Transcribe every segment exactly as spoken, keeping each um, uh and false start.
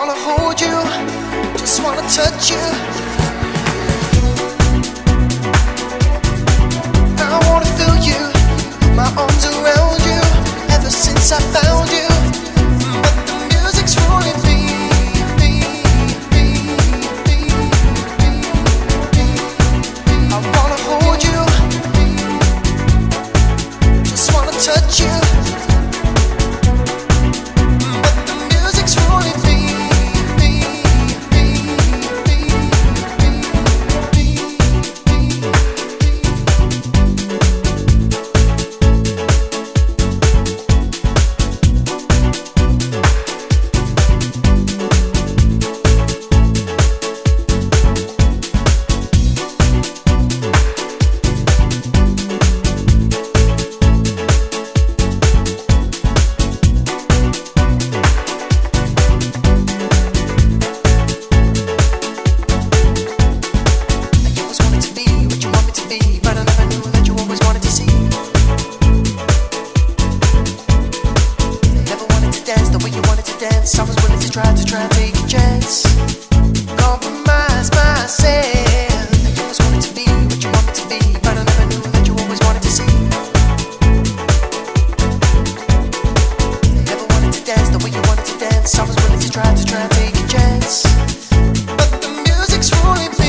wanna hold you, just wanna touch you. I wanna feel you, put my arms around you, ever since I found you. But the music's ruining me, me, me, me, me. I wanna hold you, just wanna touch you. I was willing to try to try and take a chance, compromise myself. I always wanted to be what you want me to be, but I never knew that you always wanted to see. Never wanted to dance the way you wanted to dance. I was willing to try to try and take a chance, but the music's ruining me.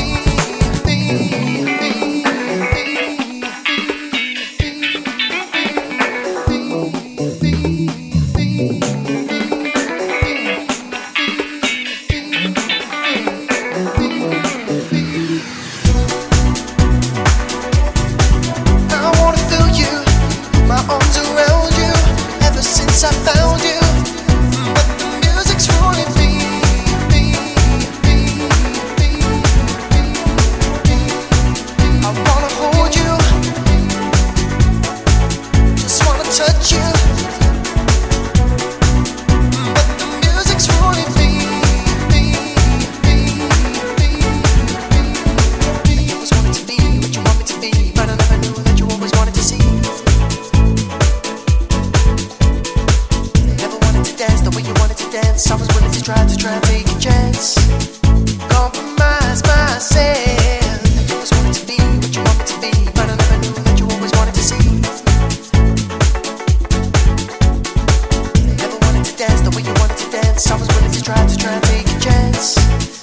I found you, but the music's ruining me, me, me, me, me. I wanna hold you, just wanna touch you, but the music's ruining me, me, me, me, me. I always wanted to be what you want me to be, but I never knew that you always wanted to see. Dance the way you wanted to dance. I was willing to try to try and take a chance, compromise myself. I always wanted to be what you want me to be, but I never knew that you always wanted to see. Never wanted to dance the way you wanted to dance. I was willing to try to try and take a chance.